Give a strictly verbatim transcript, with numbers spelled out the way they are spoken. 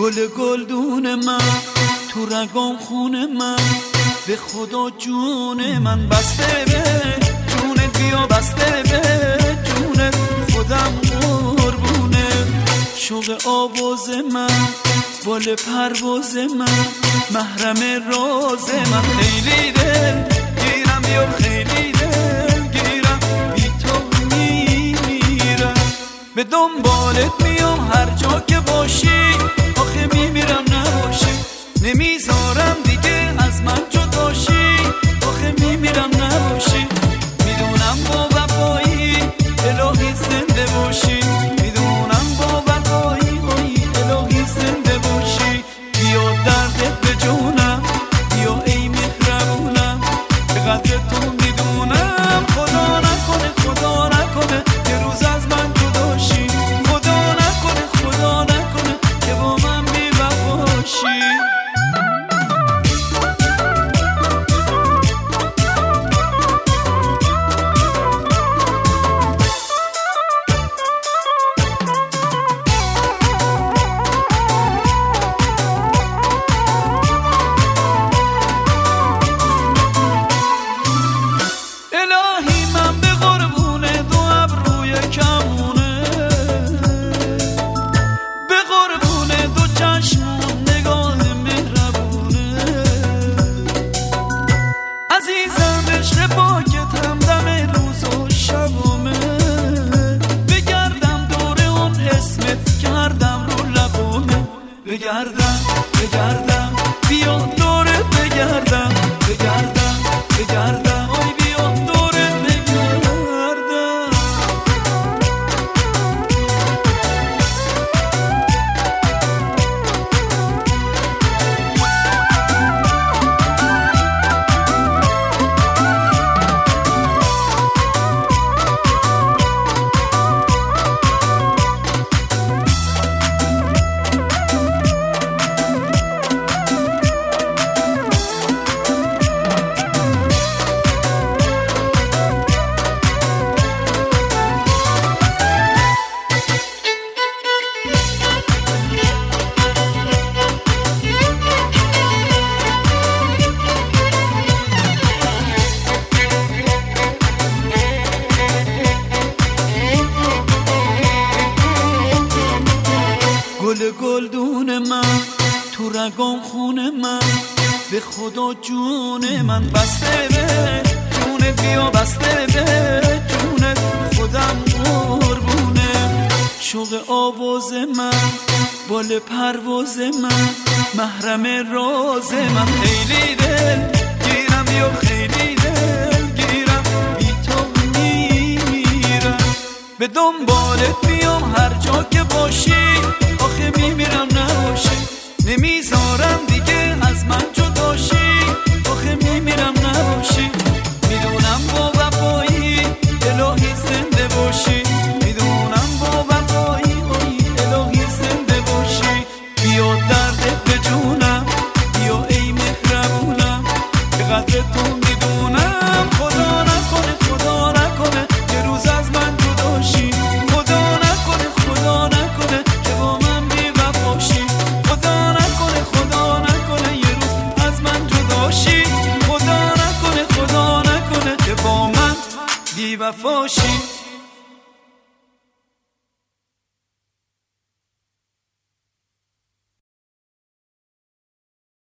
گل گلدون من تو رگام خون من، به خدا جون من بسته به جونت، بیا بسته به جونت، خودم قربونه. شوق آواز من بال پرواز من، محرم راز من، خیلی دل گیرم بیا خیلی دل گیرم، بی تو میمیرم، به دنبالت میام هر جا که باشی، آخه میمیرم نباشی، نمیذارم دیگه از من جداشی، آخه میمیرم نباشی، میدونم با وفایی الهی زنده باشی، میدونم با وفایی الهی زنده باشی، بیا دردت به جونم، بیا ای مهربونم، به قدر تو میدونم، خدا نکنه خدا نکنه یه روز از من جداشی، خدا نکنه خدا نکنه که با من بی وفاشی. بگردم بگردم بیا دورت بگردم، بگردم بگردم آی بیا دورت بگردم. گل گلدون من تو رگام خون من، به خدا جون من بسته به جونت، بیا بسته به جونت، خودم قربونه. شوق آواز من بال پرواز من، محرم راز من، خیلی دل گیرم بیا خیلی دل گیرم، بی تو میمیرم، به دنبالت میام هر جا که باشی، آخه میمیرم نباشی، نمیذارم دیگه از من جداشی، آخه میمیرم نباشی، میدونم با وفایی الهی زنده باشی، میدونم با وفایی الهی زنده باشی، بیا دردت به جونم، بیا ای مهربونم، به قدر تو میدونم، خدا نکنه خدا نکنه یه روز از من جداشی، خدا نکنه خدا نکنه که با من بی وفاشی، خدا نکنه خدا نکنه یه روز از من جداشی، خدا نکنه خدا نکنه که با من بی وفاشی.